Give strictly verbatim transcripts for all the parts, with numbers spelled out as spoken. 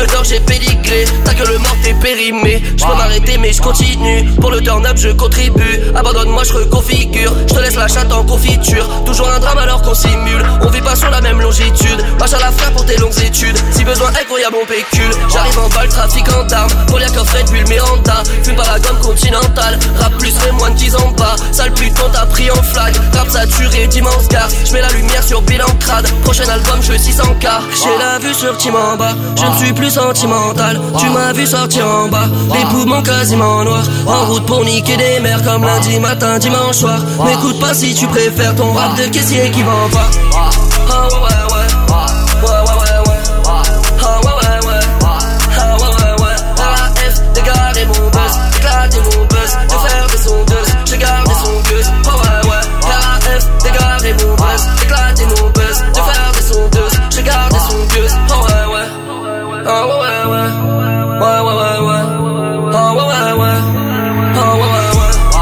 Yeux d'or j'ai pédigré, ta gueule morte est périmée. Je peux m'arrêter mais je continue, pour le turn-up je contribue. Abandonne-moi je reconfigure, je te laisse la chatte en confiture. Toujours un drame alors qu'on simule, on vit pas sur la même longitude. Marche à la frère pour tes longues études, si besoin incroyable on pécule. J'arrive en balle, trafic en d'armes, pour les coffrets de bulle Miranda. Fume par la gomme continentale, rap plus mais moins de dix ans pas. Sale putain t'as pris en flag, rap saturé d'immense gare. J'mets la lumière sur bilan crade, prochain album je six cents K. J'ai la vue sur Tim en bas, je ne suis plus sentimental. Tu m'as vu sortir en bas, les poumons quasiment noirs. En route pour niquer des mères comme lundi matin, dimanche soir. M'écoute pas si tu préfères ton rap de caissier qui vend pas. Ah ouais ouais ouais, ouais ouais ouais ouais, ah ouais ouais ouais, ah ouais ouais ouais. R A F, dégardez mon buzz, éclatez mon buzz, de faire des sondeuses, j'ai gardé son gueuse. Ah ouais ouais, R A F, dégardez mon buzz, éclatez mon buzz, de faire des sondeuses, j'ai gardé son gueuse. Ah ouais ouais, ah ouais ouais ouais, ouais ouais ouais ouais, ah ouais ouais ouais, ah ouais ouais ouais.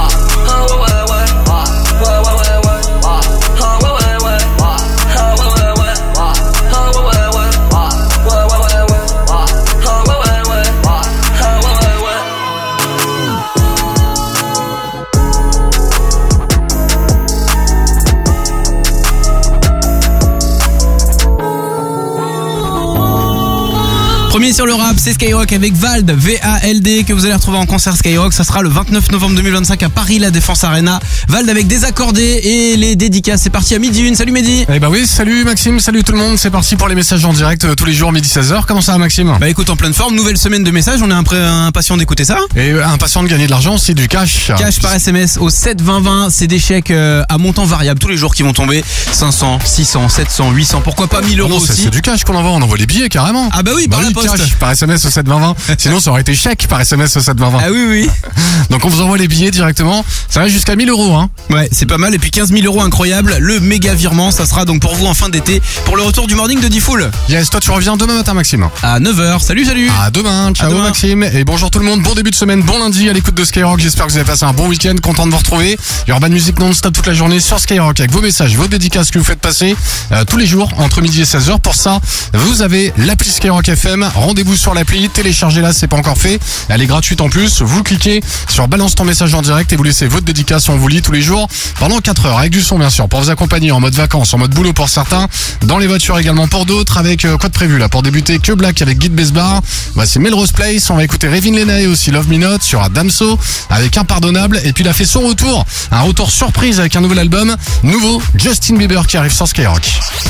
Premier sur le rap, c'est Skyrock avec Vald, V A L D, que vous allez retrouver en concert Skyrock. Ça sera le vingt-neuf novembre deux mille vingt-cinq à Paris, la Défense Arena. Vald avec Désaccordé et les dédicaces. C'est parti à midi une. Salut Mehdi. Eh bah oui, salut Maxime, salut tout le monde. C'est parti pour les messages en direct euh, tous les jours midi seize heures. Comment ça va Maxime? Bah écoute, en pleine forme, nouvelle semaine de messages. On est impré- impatient d'écouter ça. Et euh, impatient de gagner de l'argent, c'est du cash. Cash par S M S au sept vingt vingt. C'est des chèques euh, à montant variable tous les jours qui vont tomber. cinq cents, six cents, sept cents, huit cents. Pourquoi pas mille euros non, aussi. C'est du cash qu'on envoie. On envoie les billets carrément. Ah bah oui, par bah la oui, poste. Cash par S M S au sept vingt vingt. Sinon ça aurait été chèque par S M S au sept vingt vingt. Ah oui oui. Donc on vous envoie les billets directement. Ça va jusqu'à mille euros hein. Ouais, c'est pas mal. Et puis quinze mille euros incroyable. Le méga virement, ça sera donc pour vous en fin d'été pour le retour du morning de D-Fool. Yes, toi tu reviens demain matin Maxime. À neuf heures. Salut salut. À demain. Ciao à demain. Maxime. Et bonjour tout le monde. Bon début de semaine, bon lundi à l'écoute de Skyrock. J'espère que vous avez passé un bon week-end. Content de vous retrouver. Il y aura pas de musique non-stop toute la journée sur Skyrock avec vos messages, vos dédicaces que vous faites passer euh, tous les jours entre midi et seize heures. Pour ça, vous avez l'appli Skyrock F M. Rendez-vous sur l'appli. Téléchargez-la, c'est pas encore fait. Elle est gratuite en plus. Vous cliquez sur balance ton message en direct et vous laissez votre dédicace. On vous lit tous les jours pendant quatre heures avec du son bien sûr pour vous accompagner en mode vacances, en mode boulot pour certains, dans les voitures également pour d'autres. Avec euh, quoi de prévu là pour débuter? Que Black avec Guide Besbar. Voici Melrose Place. On va écouter Revin Lena et aussi Love Me Not sur Damso avec Impardonnable. Et puis il a fait son retour, un retour surprise avec un nouvel album, nouveau Justin Bieber qui arrive sur Skyrock.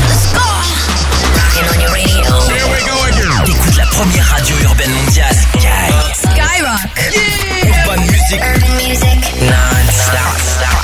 T'écoutes la première radio urbaine mondiale. Sky. Skyrock. Yeah. Urban Music. Urban Music. Non-stop.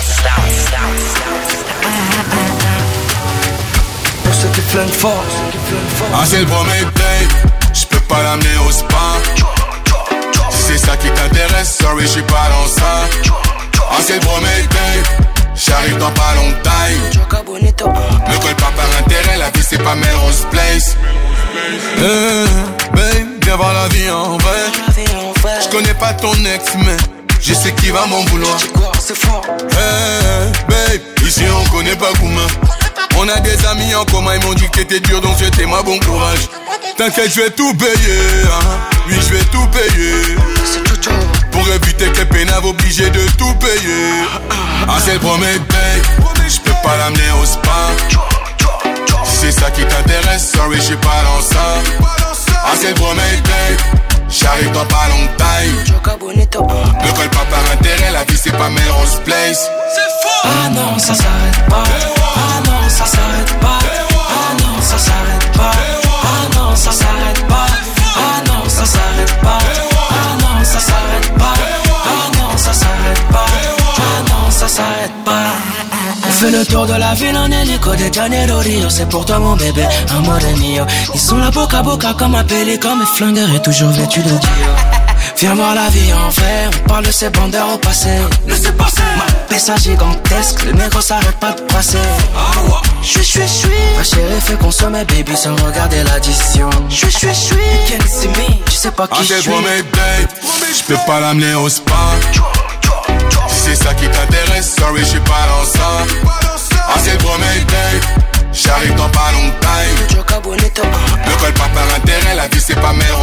Pour ceux qui flânent fort. Ah c'est le premier date, j'peux pas l'amener au spa. Si c'est ça qui t'intéresse, sorry j'suis pas dans ça. Ah c'est le premier date, j'arrive dans pas longtemps. Ne colle pas par intérêt, la vie c'est pas Melrose Place. Hey, babe, viens voir la vie en vrai. J'connais pas ton ex mais je sais qui va m'en vouloir. Hey, babe, ici on connaît pas Gouma. On a des amis en commun, ils m'ont dit que t'étais dur, donc souhaitez-moi bon courage. T'inquiète, je vais tout payer, hein. Oui, je vais tout payer. Pour éviter que les pénaves obligés de tout payer. Ah, c'est le premier date, j'peux pas l'amener au spa. Si c'est ça qui t'intéresse, sorry, j'suis pas dans ça. Ah, c'est le premier date, j'arrive dans pas longtemps. Ne colle pas par intérêt, la vie c'est pas Melrose Place. Ah non, ça s'arrête pas. Ah non, ça s'arrête pas. Ah non, ça s'arrête pas. Ah non, ça s'arrête pas. Ah non, ça s'arrête pas. Ah non, ça s'arrête pas. Ah non, ça s'arrête pas. Ah non, ça s'arrête pas. On fait le tour de la ville en hélico de Janeiro Rio. C'est pour toi mon bébé, amore mio. Ils sont là boca à boca comme un pélican. Mes flingueurs est toujours vêtu de Dio. Viens voir la vie en vrai, on parle de ces bandeurs au passé. Laissez passer. Ma pessa gigantesque, le négro s'arrête pas de passer. J'suis, j'suis, j'suis. Ma chérie fait consommer baby sans regarder l'addition. J'suis, j'suis, j'suis. Tu sais pas qui j'suis. Ah c'est le premier date, j'peux pas l'amener au spa. Si c'est ça qui t'intéresse, sorry j'suis pas dans ça. Ah c'est le premier date, j'arrive dans pas longtemps. Ne colle pas par intérêt, la vie c'est pas Melrose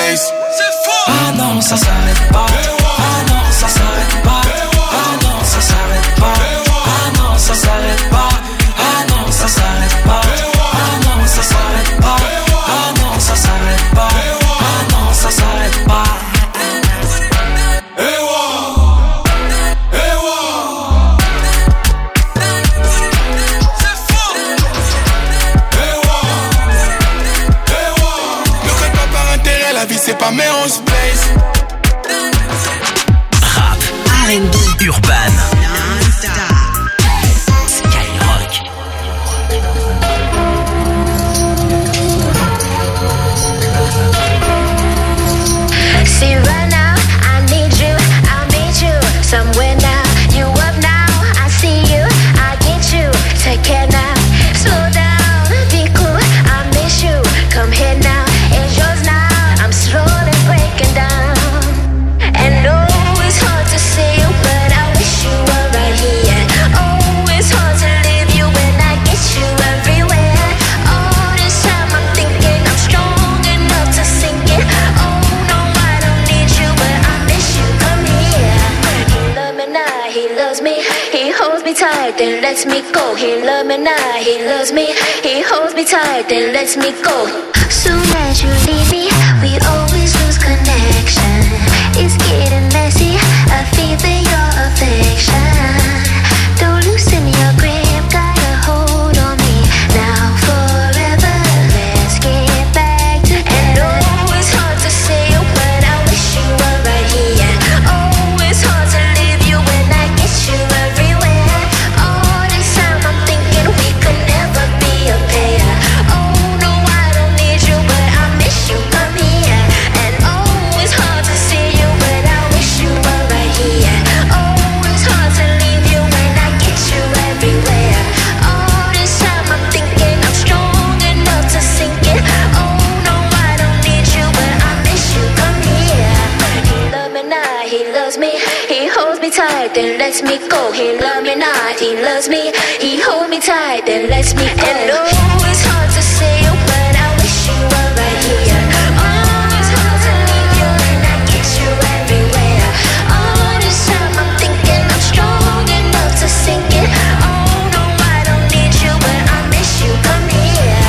space. Ah non, ça s'arrête pas. Ah non, ça s'arrête pas. Ah non, ça s'arrête pas. Ah non, ça s'arrête pas. Ah non, ça s'arrête pas. Ah non, ça s'arrête pas. Ah non, ça s'arrête pas. Ah non, ça s'arrête pas. C'est pas mais on se place. Rap, R and B, urban, Skyrock. See right now, I need you, I need you somewhere now. You up now, I see you, I get you. Take care now, slow down, be cool. I miss you, come here now, it's yours now. I'm slowly breaking down. And oh, it's hard to see you, but I wish you were right here. Oh, it's hard to leave you when I get you everywhere. All this time I'm thinking I'm strong enough to sink it. Oh no, I don't need you, but I miss you. Come here. He loves me now, he loves me. He holds me tight, then lets me go. He loves me now, he loves me. He holds me tight, then lets me go. Soon as you leave me, we always lose connection. It's getting messy, I feel for your affection. Don't loosen your grip, got a hold on me. Now forever, let's get back together. And oh, it's hard to say you, but I wish you were right here. Oh, it's hard to leave you when I get you everywhere. All this time I'm thinking we could never be a pair. Oh no, I don't need you, but I miss you. Come here. And oh, it's hard to see you, but I wish you were right here. Oh, it's hard to leave you when I get you everywhere. All this time I'm thinking I'm strong enough to sink it. Oh no, I don't need you, but I miss you. Come here. He loves me now, he loves me. He holds me tight, then lets me go. He loves me now, he loves me. He holds me tight, then lets me go. And oh, it's hard to say you, but I wish you were right here. Oh, it's hard to leave you when I get you everywhere. All this time I'm thinking I'm strong enough to sink it. Oh no, I don't need you, but I miss you. Come here.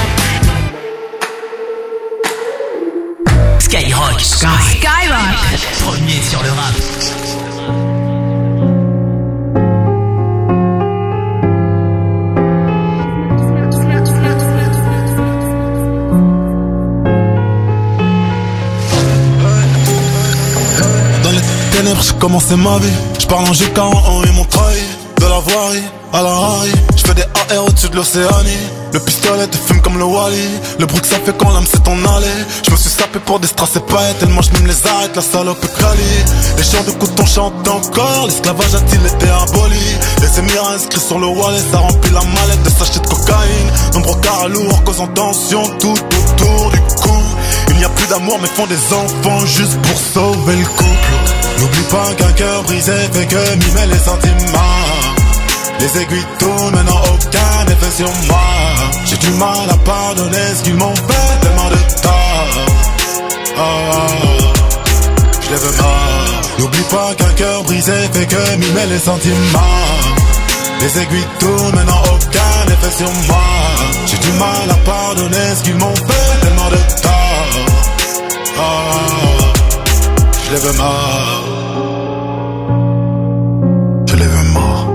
Skyrock, Skyrock, premier sur le rap. J'ai commencé ma vie, j'parle en G quarante et mon trahi. De la voirie à la Harry, j'fais des A R au-dessus de l'Océanie. Le pistolet te fume comme le Wally. Le bruit que ça fait quand l'âme s'est en allée. J'me suis sapé pour des strass et paillettes. Tellement j'm'aime les arrête, la salope est quali. Les chants de coton chantent encore. L'esclavage a-t-il été aboli? Les émirats inscrits sur le wallet, ça remplit la mallette de sachets de cocaïne. Nombreux carats lourds causant tension tout autour du cou. Il n'y a plus d'amour mais font des enfants juste pour sauver le couple. N'oublie pas qu'un cœur brisé fait que mimer les sentiments. Les aiguilles tournent, mais n'ont aucun effet sur moi. J'ai du mal à pardonner ce qu'ils m'ont fait, tellement de tort. Oh, je les veux mal. N'oublie pas qu'un cœur brisé fait que mimer les sentiments. Les aiguilles tournent, mais n'ont aucun effet sur moi. J'ai du mal à pardonner ce qu'ils m'ont fait, tellement de tort. Oh, je les veux mal. Je les veux mort.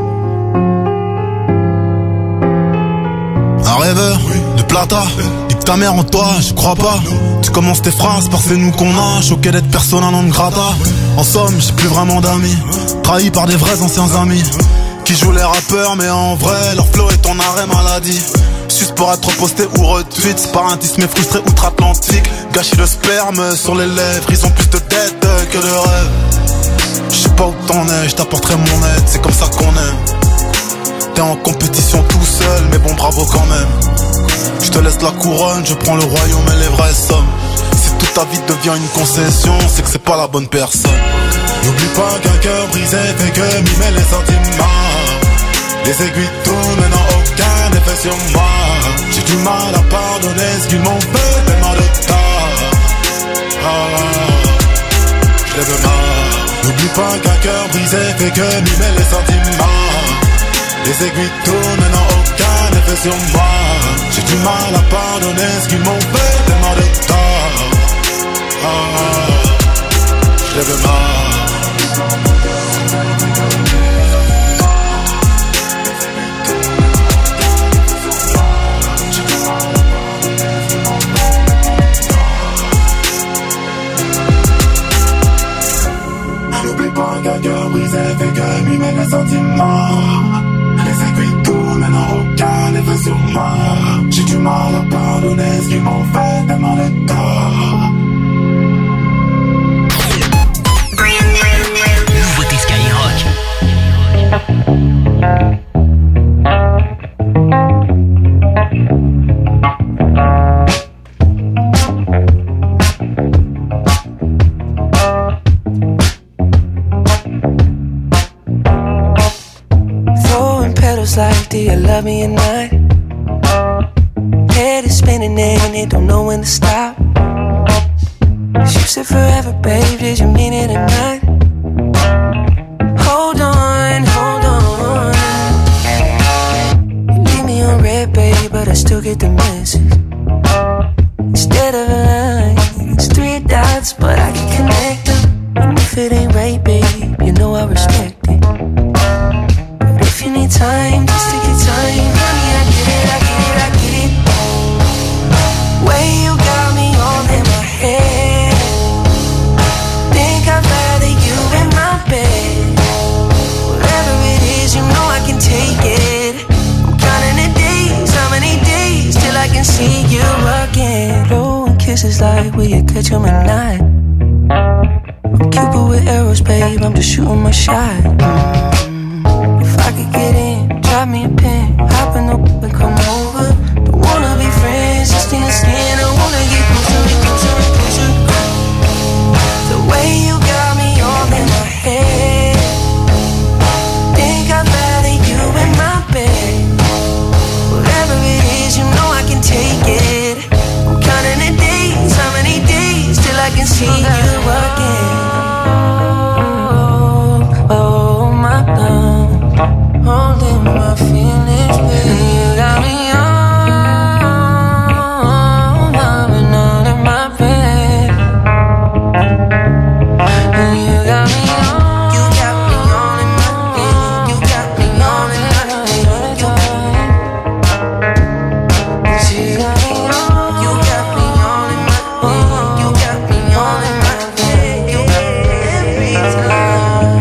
Un rêveur de plata, nique ta mère en toi, je crois pas. Tu commences tes phrases par c'est nous qu'on a, choqué d'être persona non grata. En somme, j'ai plus vraiment d'amis, trahi par des vrais anciens amis qui jouent les rappeurs, mais en vrai, leur flow est ton arrêt maladie. Juste pour être posté ou retweet, c'est par un tisme frustré outre-Atlantique. Gâchis de sperme sur les lèvres, ils ont plus de tête que de rêve. Je sais pas où t'en es, je t'apporterai mon aide, c'est comme ça qu'on aime. T'es en compétition tout seul, mais bon bravo quand même. Je te laisse la couronne, je prends le royaume et les vraies sommes. Si toute ta vie devient une concession, c'est que c'est pas la bonne personne. N'oublie pas qu'un cœur brisé fait que mimer les sentiments. Les aiguilles tournent mais n'ont aucun effet sur moi. J'ai du mal à pardonner ce qu'ils m'ont fait, tellement de tort. Ah, je lève ma. N'oublie pas qu'un cœur brisé fait que mimer les sentiments. Les aiguilles tournent, n'ont aucun effet sur moi. J'ai du mal à pardonner ce qu'ils m'ont fait, tellement de tort. Ah, je lève ma. N'oublie pas qu'un cœur brisé fait que mimer les sentiments. Les aiguilles tournent, n'ont aucun effet sur moi. J'ai du mal à pardonner ce qu'ils m'ont fait, tellement de tort. Nouveauté Skyrock. Like, do you love me or not? Head is spinning and it don't know when to stop. You said forever, babe, did you mean it or not? Hold on, hold on. You leave me on red, babe, but I still get the message. Instead of a line, it's three dots, but I can connect them. And if it ain't right, babe, you know I respect it. If you need time, just take your time. Honey, I get it, I get it, I get it. Way you got me all in my head. Think I'd rather you in my bed. Whatever it is, you know I can take it. I'm counting the days, how many days till I can see you again. Blowing kisses like will you catch 'em at night? I'm Cupid with arrows, babe, I'm just shooting my shot. If I could get in, drop me a pin, hop in the whip and come over. Don't wanna be friends, just skin to skin. I wanna get closer, closer, closer. The way you got me all in my head. Think I'd rather you in my bed. Whatever it is, you know I can take it. I'm counting the days, how many days till I can see you again. Oh, oh my God. Holding my feelings, baby. You got me on, loving all in my bed. And you got me on, you got me on in my bed. You got me on in my bed. You got me on, you got me on in my bed. You got me on in my bed every time.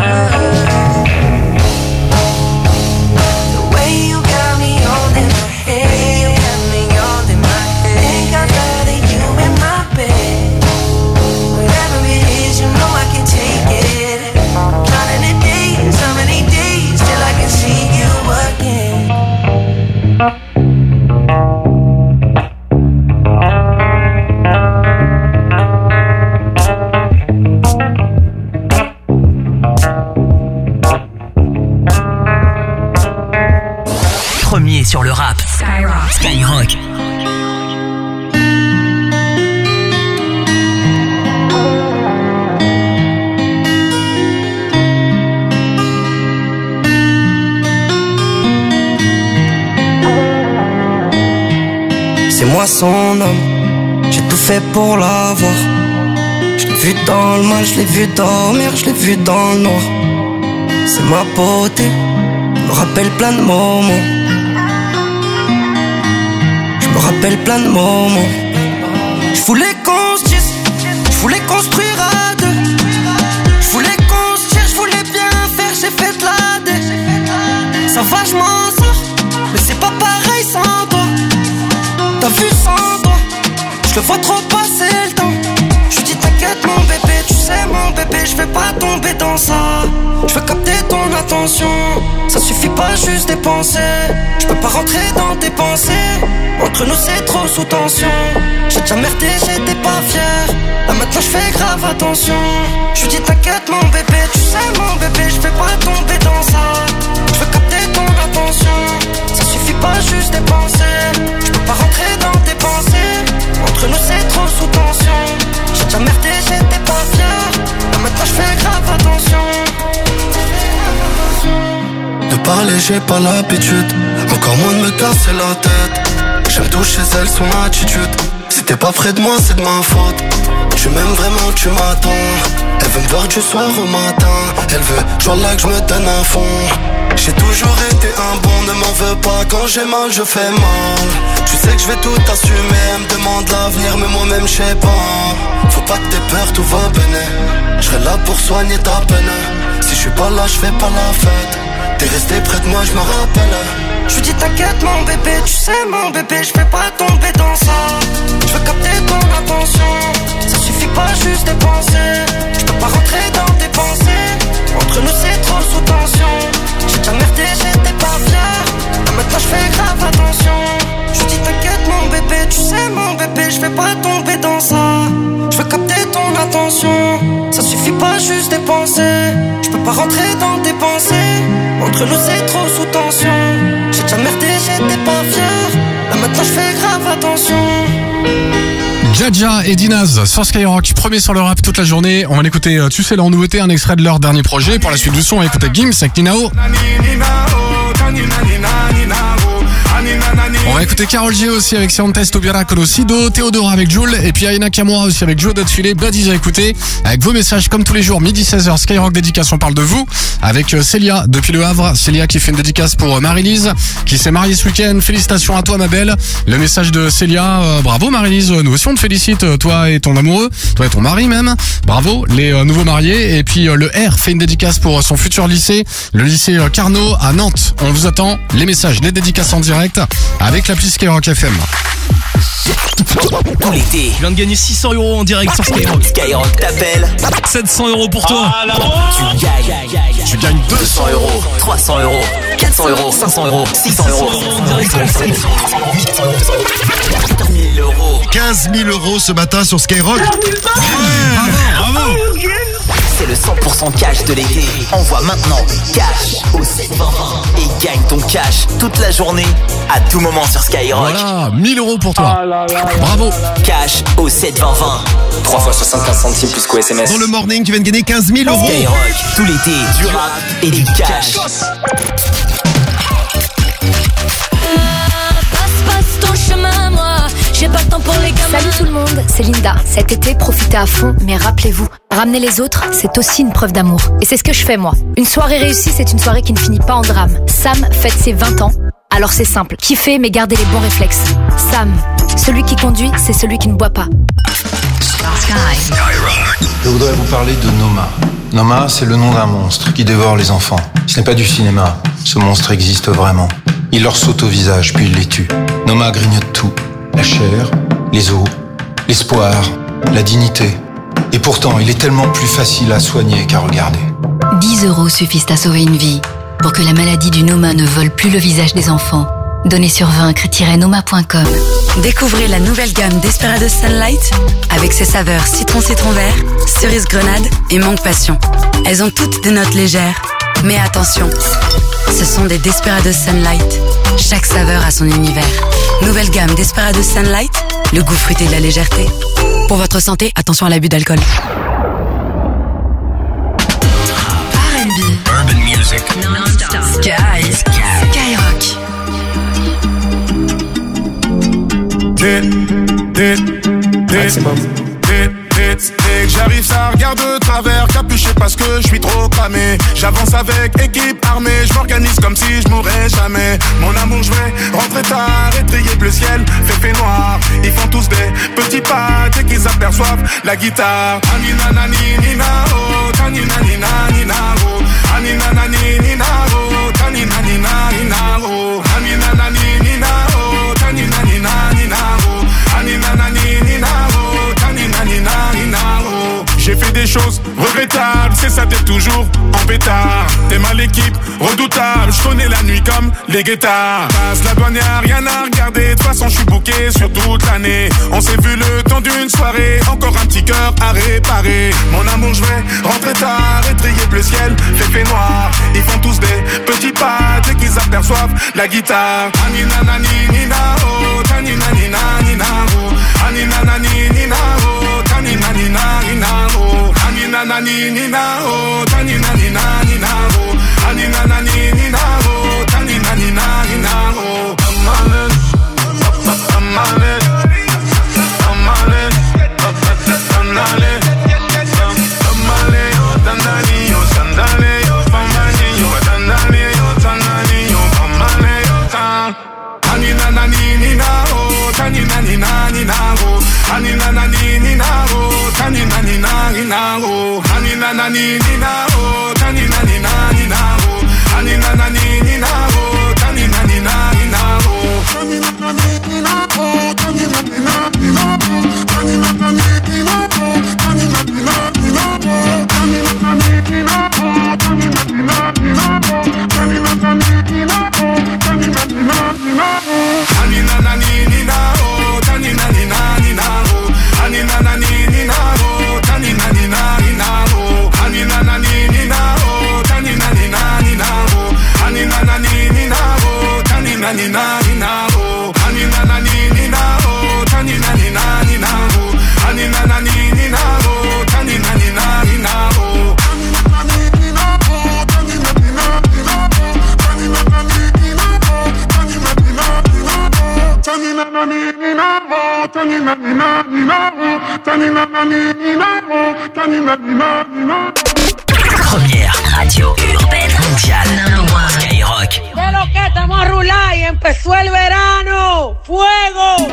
Premier sur le rap. Skyrock. Skyrock. C'est moi son homme, j'ai tout fait pour l'avoir. Je l'ai vu dans le mal, je l'ai vu dormir, je l'ai vu dans le noir. C'est ma beauté, me rappelle plein de moments. Je me rappelle plein de moments. Je voulais qu'on se dise, je voulais construire à deux. Je voulais qu'on se tire, je voulais bien faire, j'ai fait de la dé. Ça va, je m'en sors, mais c'est pas pareil sans toi. T'as vu sans toi, je le vois trop passer le temps. Je dis t'inquiète mon bébé, tu sais mon bébé, je vais pas tomber dans ça. Je veux capter ton attention, ça suffit pas juste dépenser. Je peux pas rentrer dans tes pensées, entre nous c'est trop sous tension. J'ai déjà merdé, j'étais pas fier, là maintenant je fais grave attention. Je dis t'inquiète mon bébé, tu sais mon bébé, je vais pas tomber dans ça. Je veux capter ton attention, ça suffit pas juste dépenser. Je peux pas rentrer dans tes pensées, entre nous c'est trop sous tension. J'ai déjà merdé, parler, j'ai pas l'habitude. Encore moins de me casser la tête. J'aime toucher elle, son attitude. Si t'es pas près de moi, c'est de ma faute. Tu m'aimes vraiment, tu m'attends. Elle veut me voir du soir au matin. Elle veut, genre là que je me donne un fond. J'ai toujours été un bon, ne m'en veux pas. Quand j'ai mal, je fais mal. Tu sais que je vais tout assumer. Elle me demande l'avenir, mais moi-même je sais pas. Faut pas que t'aies peur, tout va bien. Je serai là pour soigner ta peine. Si je suis pas là, je fais pas la fête. T'es resté près de moi, je me rappelle. Je dis t'inquiète mon bébé, tu sais mon bébé, je vais pas tomber dans ça. Je veux capter ton attention. Ça suffit pas juste de penser. Je peux pas rentrer dans tes pensées. Entre nous c'est trop sous tension. J'ai déjà merdé, j'étais pas fier. Là maintenant je fais grave attention. Je dis t'inquiète mon bébé, tu sais mon bébé, je vais pas tomber dans ça. Je veux capter ton attention. Ça suffit pas juste de penser. Je peux pas rentrer dans tes pensées. Entre nous c'est trop sous tension. J'ai déjà merdé, j'étais pas fier. Là maintenant je fais grave attention. Jaja et Dinaz sur Skyrock, premier sur le rap toute la journée. On va l'écouter, tu sais, là en nouveauté, un extrait de leur dernier projet. Pour la suite du son, on va écouter Gims avec Ninao. On va écouter Karol G aussi avec Ciantes, Tobira, Colosido, Théodora avec Jul, et puis Aina Kamura aussi avec Joe Dotfilet, Baddies à écouter, avec vos messages comme tous les jours, midi seize heures, Skyrock dédicace, on parle de vous, avec Célia depuis Le Havre, Célia qui fait une dédicace pour Marie-Lise, qui s'est mariée ce week-end, félicitations à toi ma belle, le message de Célia, euh, bravo Marie-Lise, nous aussi on te félicite, toi et ton amoureux, toi et ton mari même, bravo les euh, nouveaux mariés, et puis euh, le R fait une dédicace pour son futur lycée, le lycée euh, Carnot à Nantes, on vous attend, les messages, les dédicaces en direct, avec l'appli Skyrock F M. Tout l'été. Je viens de gagner six cents euros en direct sur Skyrock. Skyrock t'appelle. sept cents euros pour toi. Tu gagnes. Tu gagnes deux cents euros, trois cents euros, quatre cents euros, cinq cents euros, six cents euros. mille euros. quinze mille euros ce matin sur Skyrock. Bravo, bravo. C'est le cent pour cent cash de l'été. Envoie maintenant cash au sept vingt vingt et gagne ton cash toute la journée, à tout moment sur Skyrock. Voilà, mille euros pour toi. Bravo. Cash au sept vingt vingt. trois fois soixante-quinze centimes plus qu'au S M S. Dans le morning, tu viens de gagner quinze mille euros. Skyrock, tout l'été, du rap et du cash. J'ai pas le temps pour les gamins. Salut tout le monde, c'est Linda. Cet été, profitez à fond, mais rappelez-vous, ramener les autres, c'est aussi une preuve d'amour. Et c'est ce que je fais moi. Une soirée réussie, c'est une soirée qui ne finit pas en drame. Sam fête ses vingt ans, alors c'est simple. Kiffez, mais gardez les bons réflexes. Sam, celui qui conduit, c'est celui qui ne boit pas. Je voudrais vous parler de Noma. Noma, c'est le nom d'un monstre qui dévore les enfants. Ce n'est pas du cinéma. Ce monstre existe vraiment. Il leur saute au visage, puis il les tue. Noma grignote tout. La chair, les os, l'espoir, la dignité. Et pourtant, il est tellement plus facile à soigner qu'à regarder. dix euros suffisent à sauver une vie. Pour que la maladie du Noma ne vole plus le visage des enfants. Donnez sur vaincre tiret noma point com. Découvrez la nouvelle gamme Desperados Sunlight avec ses saveurs citron citron vert, cerise grenade et mangue passion. Elles ont toutes des notes légères. Mais attention, ce sont des Desperados Sunlight. Chaque saveur a son univers. Nouvelle gamme Desperados Sunlight, le goût fruité de la légèreté. Pour votre santé, attention à l'abus d'alcool. R and B, Urban Music, Non-stop, Sky, Skyrock. Hit, hit, hit, hit, hit, hit. J'arrive, ça regarde de travers, capuché parce que je suis trop cramé. J'avance avec équipe armée, je m'organise comme si je mourrais jamais. Mon amour, je vais rentrer tard, étrier bleu ciel, fait fait noir. Ils font tous des petits pas dès qu'ils aperçoivent la guitare. Anina nani nina oh, tanina nina nina oh, anina nani nina oh, tanina nina nina oh, anina nani nina oh, tanina nina nina oh, anina nani nina oh, tanina nina nina oh. J'ai fait des choses regrettables, c'est ça, t'es toujours en pétard. T'es mal équipe, redoutable, je connais la nuit comme les guettards. Passe la douane, y'a rien à regarder, de toute façon je suis booké sur toute l'année. On s'est vu le temps d'une soirée, encore un petit cœur à réparer. Mon amour, je vais rentrer tard, étrier bleu ciel, fait fait noir. Ils font tous des petits pas dès qu'ils aperçoivent la guitare. Anina nani nina oh, tanina nina nina oh, anina nani nina oh, tanina nina nina oh, anina nani nina oh, tanina nina nina oh, anina nani nina oh. Hanina na ni ni na oh, tani na ni na ni na oh. Hanina na ni ni na oh, tani na ni na ni na oh. Hanina na ni ni na oh, tani na ni na ni na oh. Hanina na ni ni na oh, tani na ni na ni na oh. Hanina na ni ni na oh, tani na ni na ni na oh. Hanina na ni ni na oh, tani na ni na ni na oh. Hanina na ni ni na oh, tani na ni na ni na oh. Hanina na ni ni na oh, tani na ni na ni na oh. Hanina na ni ni na oh, tani na ni na ni na oh. Hanina na ni ni na oh, tani na ni na ni na oh. Hanina na ni ni na oh, tani na ni na ni na oh. Hanina na ni ni na oh, tani na ni na ni na oh. Hanina na ni ni na oh, tani na ni na ni na oh. Hanina na ni ni na oh, tani na ni na ni na oh. Hanina na ni ni na oh, tani na ni na ni na oh. Hanina na ni ni na oh, tani na ni na ni na oh. Hanina na ni ni na oh, tani na ni na ni na oh. Première radio urbaine mondiale. Skyrock. De lo que estamos a rular y empezó el verano. ¡Fuego!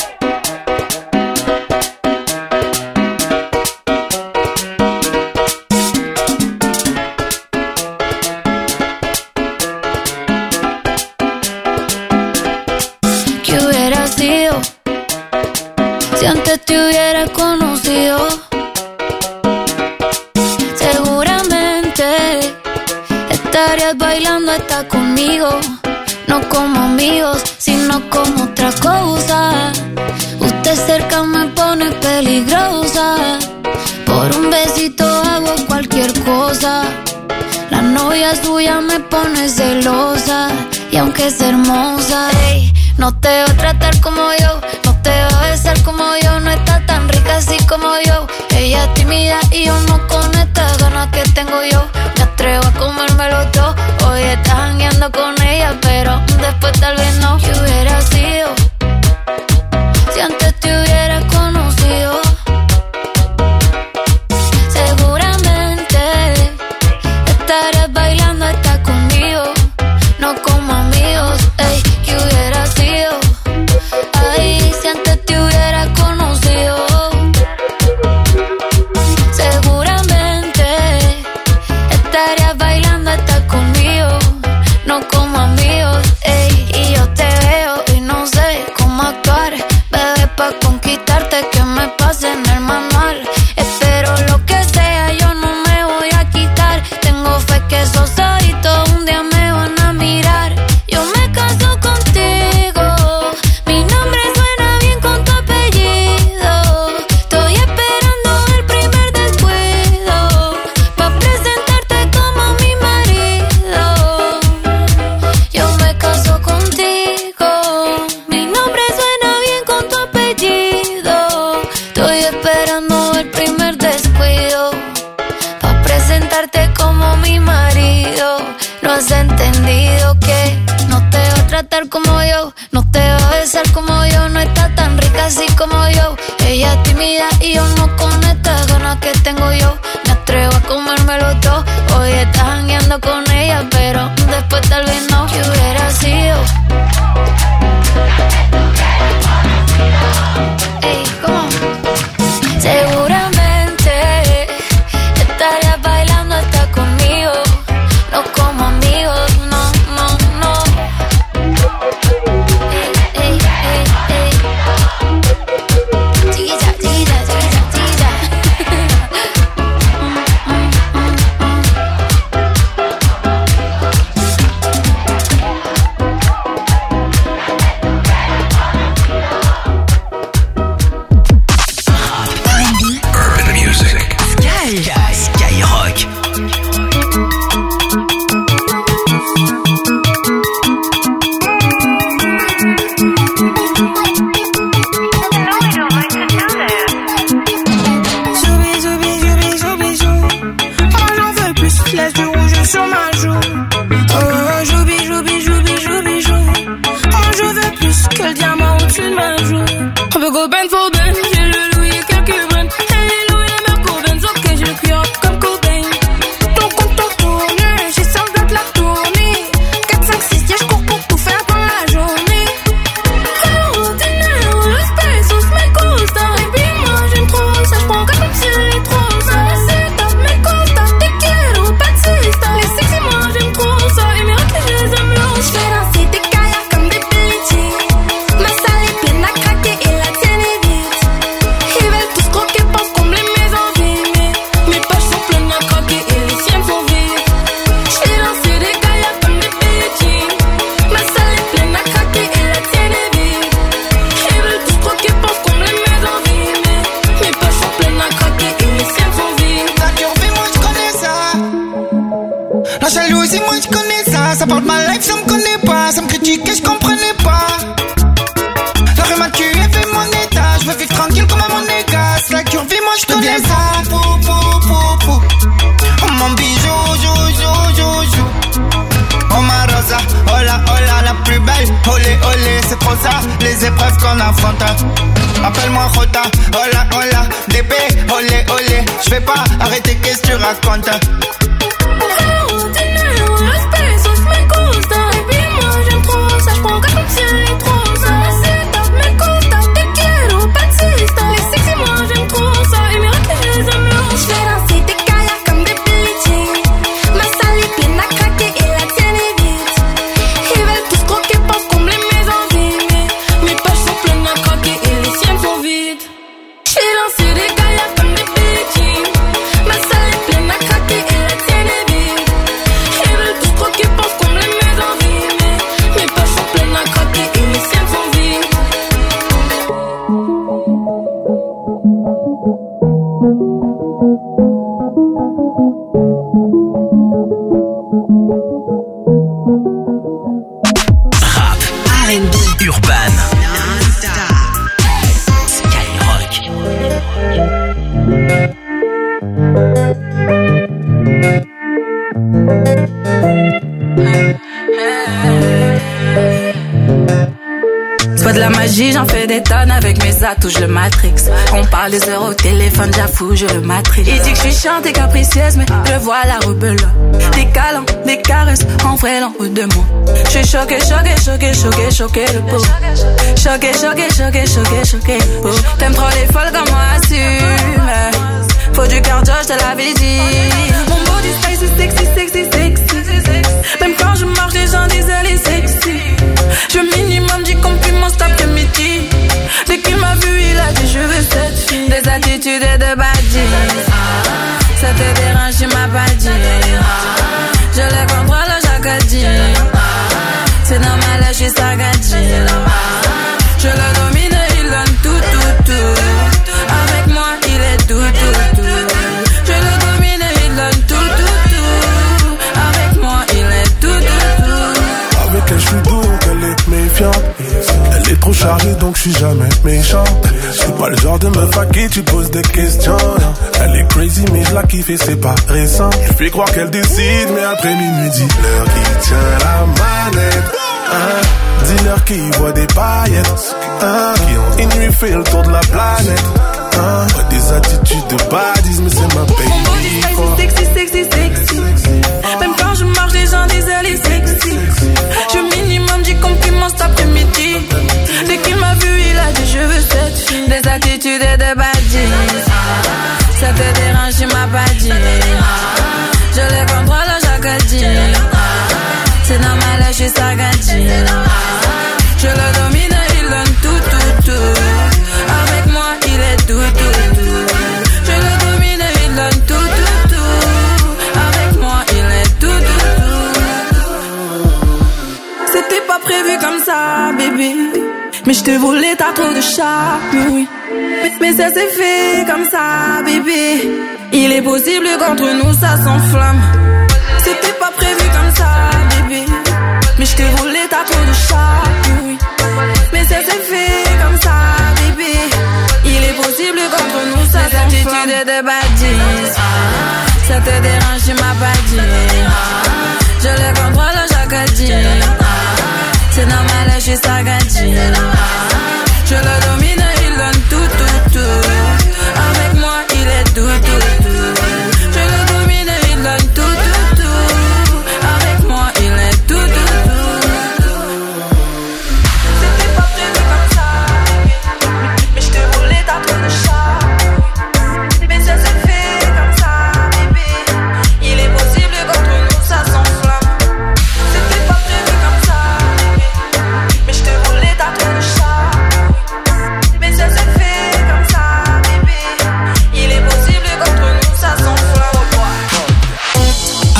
¿Qué hubiera sido si antes te hubiera conocido? Seguramente estarías bailando hasta conmigo, no como amigos, sino como otra cosa. Usted cerca me pone peligrosa, por un besito hago cualquier cosa. La novia suya me pone celosa, y aunque es hermosa, ey, no te va a tratar como yo, no te va a besar como yo, no está tan rica así como yo. Ella es tímida y yo no con estas ganas que tengo yo. Me atrevo a comérmelo todo, hoy estás jangueando con ella, pero después tal vez no. ¿Qué hubiera sido si antes te hubiera conocido? Seguramente estarías bailando hasta conmigo, no como amigos, ey. ¿Qué hubiera sido? Ay, si antes te hubiera conocido. Seguramente estarías bailando hasta conmigo, no como amigos, ey. Y yo te veo y no sé cómo actuar, bebé, pa' conquistarte que me pase en el manual. Espero lo que sea, yo no me voy a quitar. Tengo fe que esos ojitos un día me van a mirar. Yo me caso contigo, mi nombre suena bien con tu apellido. Estoy esperando el primer descuido, pa' presentarte como mi marido. Yo me caso contigo, mi nombre suena bien con tu apellido. Estoy esperando el primer descuido, pa' presentarte como mi marido. No has entendido que no te va a tratar como yo, no te va a besar como yo, no está tan rica así como yo. Ella es tímida y yo no con estas ganas que tengo yo. Me atrevo a comérmelo todo, hoy estás jangueando con ella, pero después tal vez no. ¿Qué hubiera sido? Ey, ¿cómo? Seguramente estarías bailando hasta conmigo, no como amigos, no, no, no. Ey, ey, ey, ey. Chiquita, chiquita, chiquita, chiquita. Mm, mm, mm, Urban music. Sky. Skyrock. Zoubi, zoubi, zoubi, zoubi, zou. Oh, j'en veux plus, laisse du rouge sur ma joue. Oh, joubi, joubi, joubi, joubi, jou. Oh, je veux plus que le diamant au-dessus de ma joue. On peut go ben for ben, j'ai le louis et quelques brins. Et les louis et Merco Benz, ok, j'ai le cuir comme Cobain. Ton compte en tourne, j'ai sans date la tournée. quatre, cinq, six, yeah, j'cours pour tout faire dans la journée. Oh, dinero, los pesos me gustan. Baby, Ça parle de ma life, ça me connaît pas. Ça me critique et je comprenais pas. La rue m'a tué, fait mon état. Je veux vivre tranquille comme à mon état. C'est la curve, moi je te bien ça. Pou, pou, pou, pou. Oh mon bijou, jou, jou, jou, jou. Oh ma rosa, hola, hola, la plus belle. Olé, olé, c'est trop ça, les épreuves qu'on affronte. Appelle-moi Jota, hola, hola, D B, olé, olé. J'vais pas arrêter, qu'est-ce que tu racontes? J'en fais des tonnes avec mes atouts, je le matrix. On parle des heures au téléphone, j'avoue, je le matrix. Il dit que je suis chiante et capricieuse, mais je vois la rebelle. Des câlins, des caresses, en vrai, l'en haut de moi. Je suis choquée, choquée, choquée, choquée, choquée, le pot. Choquée, choquée, choquée, choquée, choquée, le pot. T'aimes trop les folles comme moi, assume. Faut du cardio, je te l'avais dit. Mon body style, c'est sexy, sexy, sexy. Même quand je marche, les gens disent elle est sexy. Je minimum dis compliments cet après-midi. Dès qu'il m'a vu, il a dit je veux cette fille. Des attitudes et de badis. Ça te dérange, tu m'as pas dit. Je les contrôle chaque acadie. C'est normal, je suis sagadie. Je le domine, il donne tout, tout, tout. Avec moi, il est tout, tout, tout. Je le domine, il donne tout, tout, tout. Avec moi, il est tout, tout, tout. Avec elle, je suis doux, elle est méfiante. Elle est trop chargée, donc je suis jamais méchant. C'est pas le genre de meuf à qui tu poses des questions. Elle est crazy, mais je la kiffe et c'est pas récent. Je fais croire qu'elle décide, mais après minuit, dis-leur qui tient la manette. Hein? Dis-leur qui voit des paillettes. Hein? Qui ont une nuit fait le tour de la planète. Hein? Pas des attitudes de badis, mais c'est ma baby. C'est sexy, sexy, sexy. Même quand je marche, les gens disent elle est sexy. Je minimum dis compliments cet après-midi. Dès qu'il m'a vu, il a dit je veux cette fille. Des attitudes et de badis. Ça te dérange, tu m'as pas dit. Je les contrôle chaque acadie. C'est normal, je suis sagadie. Je le domine, il donne tout, tout, tout. Avec moi, il est tout, tout, tout. Je le domine, il donne tout, tout, tout. Avec moi, il est tout, tout, tout. C'était pas prévu comme ça, bébé. Mais je te voulais, t'as trop de charme, oui. Mais, mais ça s'est fait comme ça, bébé. Il est possible qu'entre nous ça s'enflamme. C'était pas prévu comme ça, bébé. Mais je te voulais, t'as trop de charme, oui. Mais ça s'est fait comme ça, bébé. Il est possible qu'entre nous ça s'enflamme. Des attitudes de badis. Ça te dérange, tu m'as pas dit. Je le contrôle chaque acadie. C'est normal, je suis sagadie. Je le domine, il donne tout, tout, tout. Avec moi, il est tout, tout, tout. Je le domine, il donne tout, tout, tout. Avec moi, il est tout, tout, tout. C'était pas prévu comme ça. Mais je te voulais, t'as trop de charme. Mais ça s'est fait comme ça, bébé. Il est possible qu'entre nous ça s'enflamme. C'était pas prévu comme ça. Mais je te voulais, t'as trop de charme.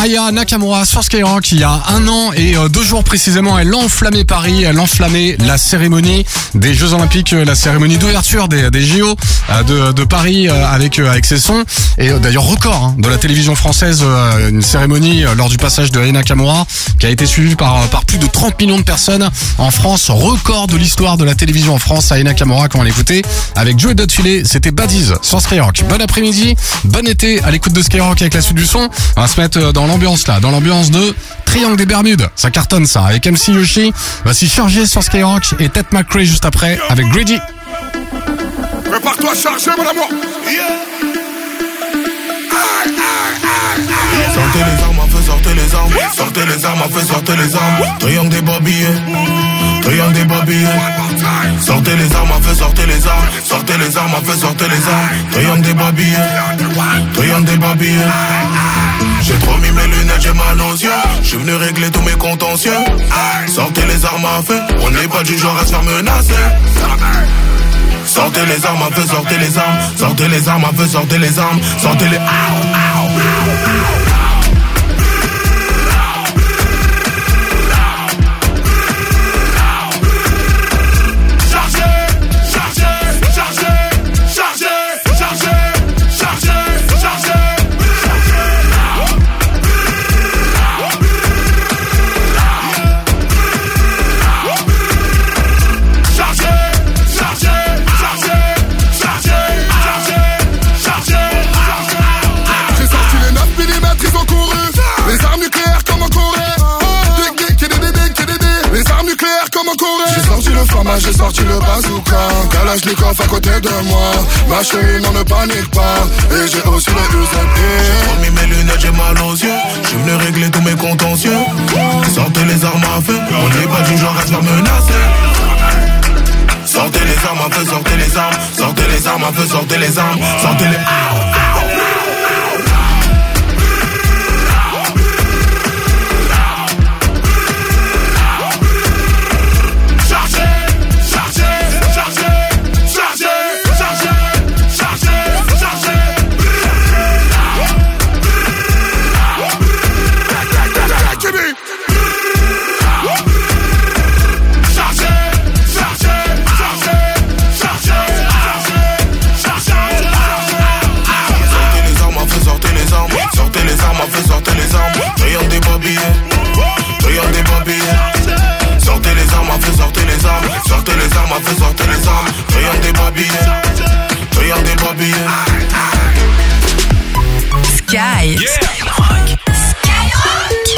Aya Nakamura sur Skyrock il y a un an et euh, deux jours précisément, elle a enflammé Paris, elle a enflammé la cérémonie des Jeux Olympiques, la cérémonie d'ouverture des, des J O euh, de, de Paris euh, avec, euh, avec ses sons. Et euh, d'ailleurs record hein, de la télévision française, euh, une cérémonie euh, lors du passage de Aya Nakamura qui a été suivie par, par plus de trente millions de personnes en France. Record de l'histoire de la télévision en France, Aya Nakamura, quand on l'écoutait avec Joe et Dotfilet, c'était Badiz sur Skyrock. Bon après-midi, bon été à l'écoute de Skyrock avec la suite du son. On va se mettre dans l'ambiance là, dans l'ambiance de Triangle des Bermudes. Ça cartonne ça, avec M C Yoshi. Voici Chargé sur Skyrock et Ted McRae juste après avec Greedy. Prépare-toi à charger mon amour. Yeah. Aïe, aïe, aïe, aïe. Sortez les armes à feu, sortez les armes. Sortez les armes à feu, sortez les armes. Triangle des babillés. Triangle des babillés. Sortez les armes à feu, sortez les armes. Sortez les armes à feu, sortez les armes. Triangle des babillés. Triangle des babillés. J'ai trop mis mes lunettes, j'ai mal aux yeux. J'suis venu régler tous mes contentieux. Sortez les armes à feu. On n'est pas du genre à se faire menacer. Sortez les armes à feu, sortez les armes. Sortez les armes à feu, sortez les armes. Sortez les... Ow, ow, ow, ow. J'ai sorti le bazooka, Kalachnikov à côté de moi. Ma chérie, non ne panique pas. Et j'ai aussi le U S B. J'ai remis mes lunettes, j'ai mal aux yeux. J'suis venu régler tous mes contentieux. Sortez les armes à feu. On n'est pas du genre à se faire menacer. Sortez les armes à feu, sortez les armes. Sortez les armes à feu, sortez les armes. Sortez les... Ow, ow, ow. Sortez les armes, Triangle des babillés. Triangle des babillés. Sortez les armes à feu, sortez les armes. Sortez les armes à feu, sortez les armes. Triangle des babillés. Triangle des babillés. Sky. Yeah. Skyrock. Skyrock.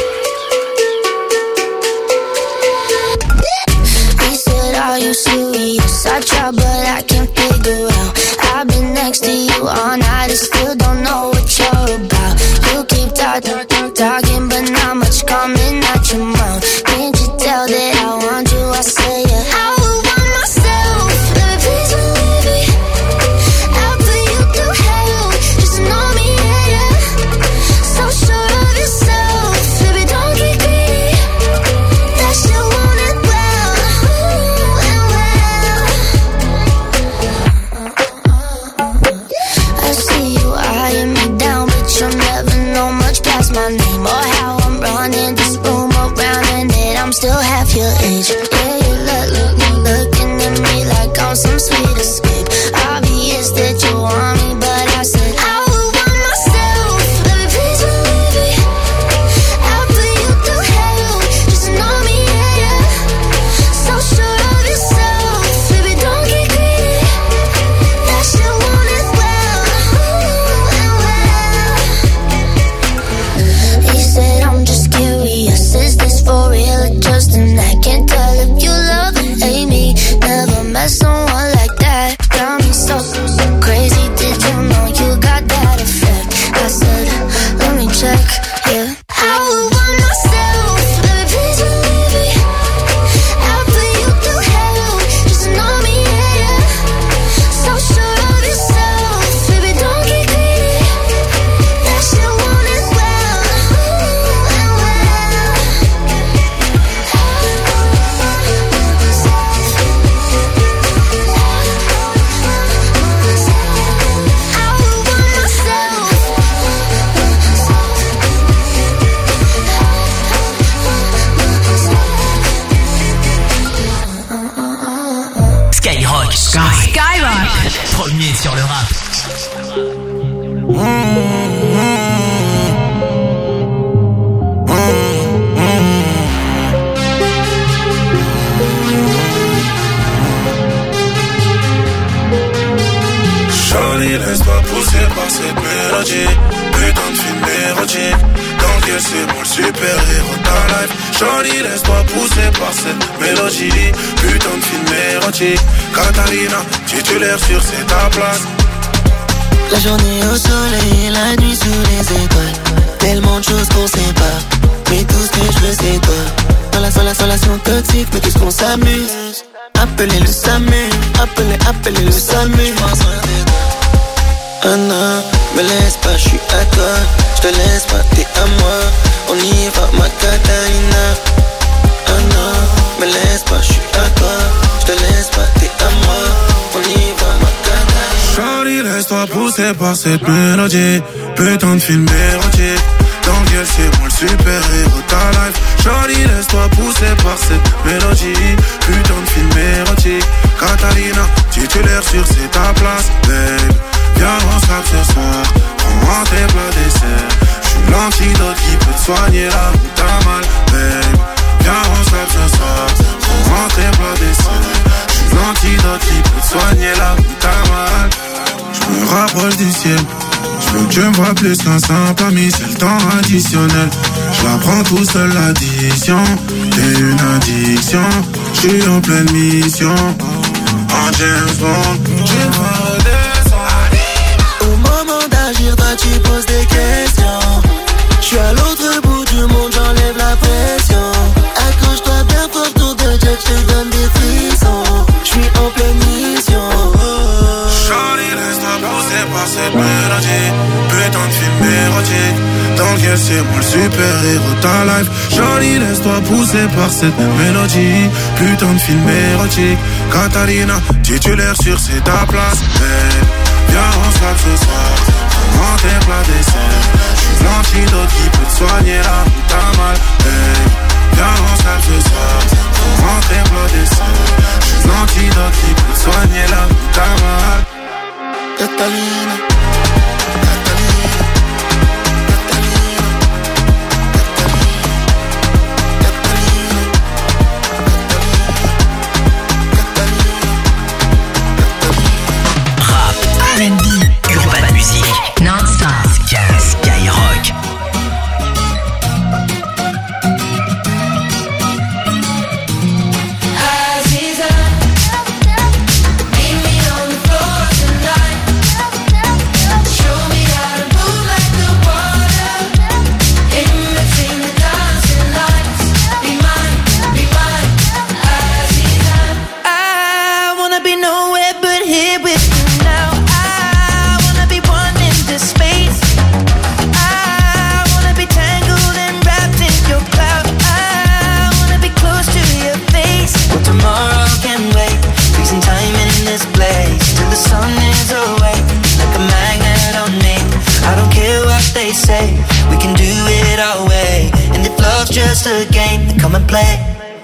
He said, are you serious? I try, but I can't figure out. I've been next to you all night and still don't know what you're about. You keep talking, talking, but not much coming out your mouth. Can't you tell that I want you? I say yeah. I would want myself, baby, please believe me. I'll put you through hell, just know me, yeah, yeah. So sure of yourself, baby, don't get greedy. That shit want it well, ooh, and well. I see you eyeing me down, but you'll never know much past my sur le rap. Shawty, laisse-toi pousser par cette mélodie. Putain de film érotique. Dans quel c'est moi le super-héros de ta life. Shawty, laisse-toi pousser par cette mélodie. Putain de film érotique. Catalina, titulaire sur c'est ta place. La journée au soleil, la nuit sous les étoiles. Tellement de choses qu'on sait pas, mais tout ce que je veux c'est toi. Dans la la relation toxique, mais tout ce qu'on s'amuse. Appelez le SAMU, appelez, appelez le SAMU. Ah non, me laisse pas, je suis à toi. Je te laisse pas, t'es à moi. On y va, ma Catalina. Ah non, me laisse pas, je suis à toi. Je te laisse pas, t'es à moi. On y va, ma Catalina. Shawty, laisse-toi pousser par cette mélodie. Putain de film érotique. Dans lequel c'est moi le super-héros de ta life. Shawty, laisse-toi pousser par cette mélodie. Putain de film érotique. Catalina, titulaire sur c'est ta place, babe. Viens, on s'appe ce soir. Prends-moi tes plats dessert. J'suis l'antidote qui peut te soigner là où t'as mal, babe. Viens, on s'appe ce soir. Prends-moi tes plats dessert. J'suis l'antidote qui peut te soigner là où t'as mal. J'me rapproche du ciel. J'veux que tu me vois plus qu'un simple ami, c'est le temps additionnel. J'la prends tout seul l'addition, t'es une addiction. J'suis en pleine mission, en James Bond. Tu vas redescendre. Au moment d'agir, toi tu poses des questions. J'suis à l'autre bout du monde, j'enlève la pression. Accroche-toi bien fort, tour de jet, j'te donne des frissons. J'suis en pleine mission. Shawty, laisse-toi pousser par cette mélodie. Putain de film érotique. Dans lequel c'est moi le super-héros de ta life. Shawty, laisse-toi pousser par cette mélodie. Putain de film érotique. Catalina, titulaire sur c'est ta place, babe. Viens, on s'appe ce soir. Prends tes plats dessert. J'suis l'antidote qui peut te soigner là où t'as mal, babe. Viens, on s'appe ce soir. Prends tes plats dessert. J'suis l'antidote qui peut te soigner là où t'as mal. Catalina, Rap, R and B, urban music, non-stop, Skyrock. we can do it our way. And if love's just a game, then come and play.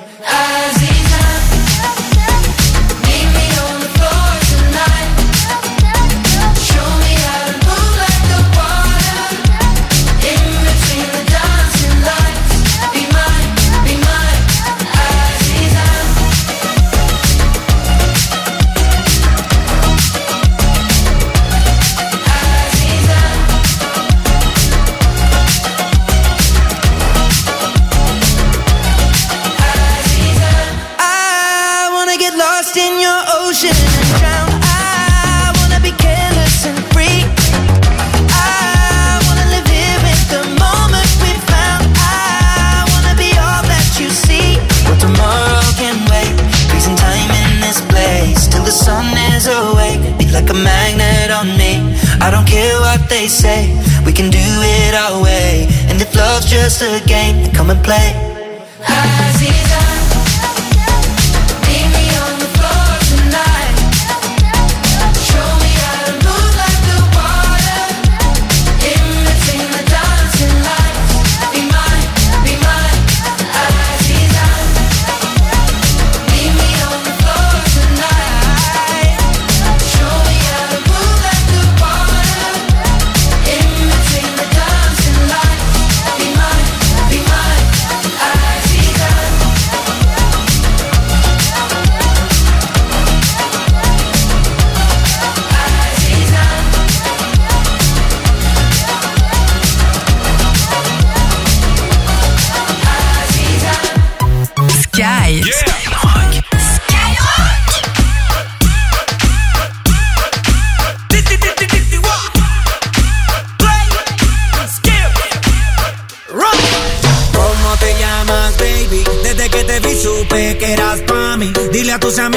I don't care what they say, we can do it our way. And if love's just a game, then come and play. Show me how to move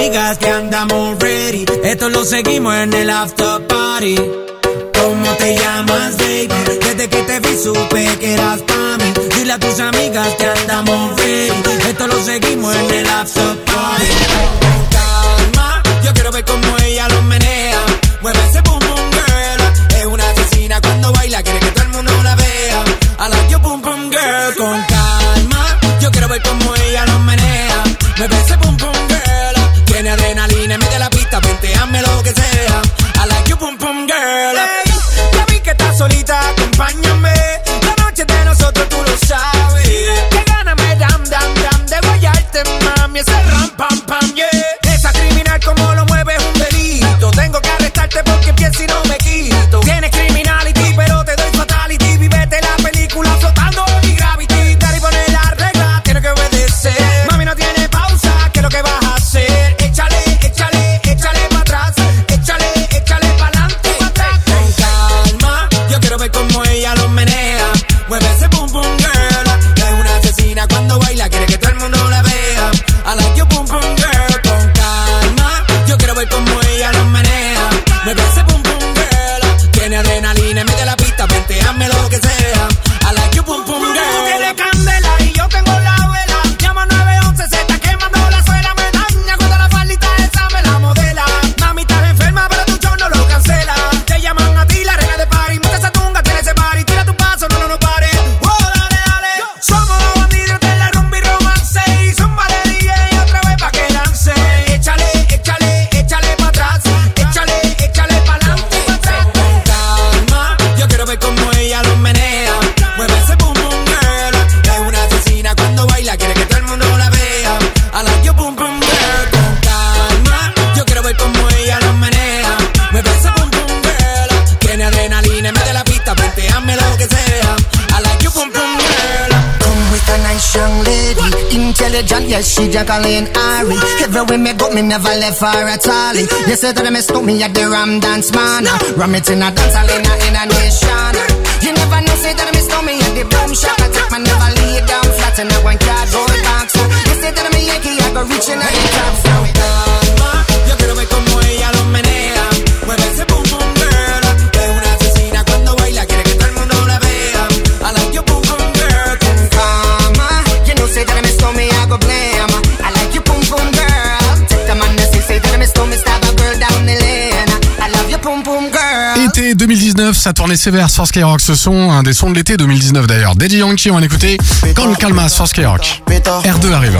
amigas que andamos ready. Esto lo seguimos en el after party. ¿Cómo te llamas, baby? Desde que te vi supe que eras pa' mí. Dile a tus amigas que andamos ready. Esto lo seguimos en el after party. Con calma, yo quiero ver cómo ella lo menea. Mueve ese boom boom girl. Es una asesina cuando baila, quiere que todo el mundo la vea. I like your boom boom girl. Con calma, yo quiero ver cómo ella lo menea. Mueve ese boom boom girl. Tiene adrenalina en medio de la pista, venteame lo que sea. I like your boom boom girl. Hey, ya vi que estás solita, acompáñame. La noche de nosotros tú lo sabes. Que gana me dam dam dam de guayarte, mami. Ese ram pam pam, yeah. Esa criminal como lo mueve es un delito. Tengo que arrestarte porque pienso y no me quito. Tienes criminality, pero te doy fatality. Vivete la película flotando mi gravity. Daddy pone la regla, tiene que obedecer. Mami no tiene pausa, ¿qué es lo que vas a hacer? Échale, échale, échale pa' atrás. Échale, échale pa'lante. Con calma, yo quiero ver cómo ella lo menea. Mueve ese boom boom girl. Es una asesina cuando baila, quiere que todo el mundo la vea. I like your boom boom girl. Con calma, yo quiero ver cómo ella lo menea. Mueve ese boom boom girl. Tiene adrenalina en medio de la pista, venteame lo que sea. I like your boom boom girl. Tú tienes candela y yo tengo la vela. Llama nueve once, se está quemando la suela. Me daña cuando la faldita esa me la modela. Mami, estás enferma, pero tu show no lo cancela. Te llaman a ti, la reina de party. Monta esa tunga, tiene ese party. Tira tu paso, no, no, no pare. Oh, dale, dale. Somos los bandidos de la rumba y romance. Y zúmbale D J otra vez pa' que lance. Échale, échale, échale pa' atrás. Échale, échale pa'lante. Con calma, yo quiero ver cómo ella lo menea. Mueve ese boom boom girl. Es una asesina cuando baila, quiere que todo el mundo la vea. I like your boom boom girl. Con calma, yo quiero ver cómo ella lo menea. Mueve ese boom boom girl. Tiene adrenalina en medio de la pista, venteame lo que sea. I like your boom boom girl. Come with a nice young lady, intelligent, yes, she Jacqueline Ari. Everywhere me go, me never left her at all. You said that me stop me at the Ram Dance Man. Ram it in a dance hall in a, in a nation. You never know, say that me stop me at the boom shop. I take my never lay down flat in a one cardboard box. You said that me Yankee, I go reaching out the top. So calma, yo quiero ver cómo ella lo menea. Mueve ese boom boom girl. Es una asesina cuando baila, quiere que todo el mundo la vea. I like your boom boom girl. Con calma, you know, say that me stop me, I go blame. I like your boom boom girl. Take the man that say, say that me stop me, stab a girl down the lane. I love your boom boom girl. Été deux mille dix-neuf, ça tournait sévère sur Skyrock. Ce son, un des sons de l'été deux mille dix-neuf d'ailleurs. Daddy Yankee, on va l'écouter. Quand le calma sur Skyrock. R deux arrive.